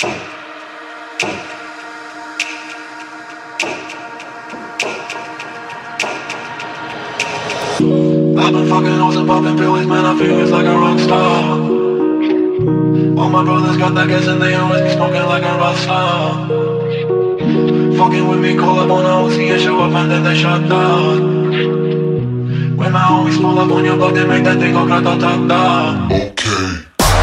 I've been fucking hoes and popping pills, man, I feel it's like a rock star. All my brothers got that gas and they always be smoking like a rock star. Fucking with me, call up on a OC and show up and then they shut down. When my homies pull up on your block, they make that thing go grata-ta-ta. Okay.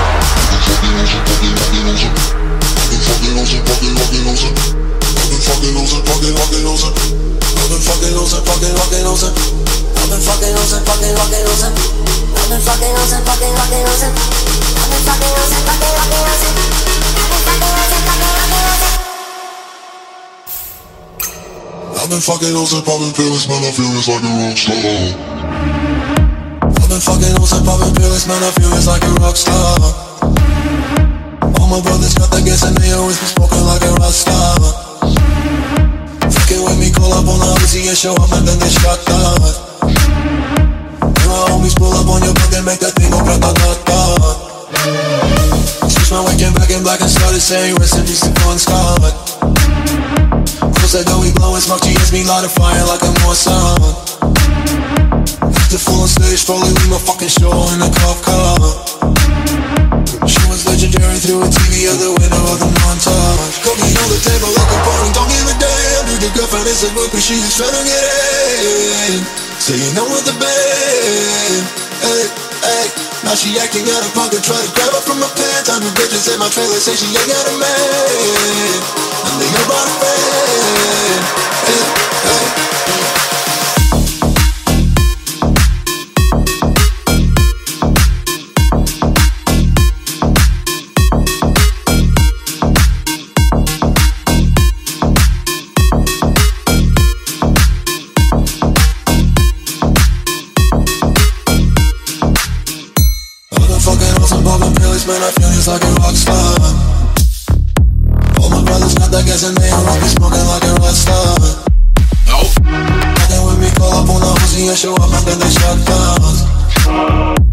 I've been fucking hoes and popping pills, man, I feel it's like a rock star. I've been fucking hoes and popping pills, man, I feel it's like a rock star. All my brothers got that gas and they always be smoking like a rock star. Fucking with me, call up on the Uzi and show up and then they shut down. When my homies pull up on your block, they make that thing go grata-ta-ta. Switch my weekend back in black and started saying rest in peace to Bon Scott. Said that we blowin' smoke, GS me light a fire like a Mossad. After full on stage, probably leave my fucking show in a cop car. She was legendary through a TV out the window of the montage. Cookie on the table like a party, don't give a damn. Dude, your girlfriend is a book, but she just tryna get in. Saying no with the band. Hey, hey. Now she acting out of pocket, try to grab her from my pants. I'm the bitches in my trailer, say she ain't got a man. And they hear about a friend. Hey, hey. Man, I feel it's like a rock star. All my brothers got that gas and they always be smoking like a rock star. Nope. Fucking with me, call up on the Uzi and show up and then they shut down.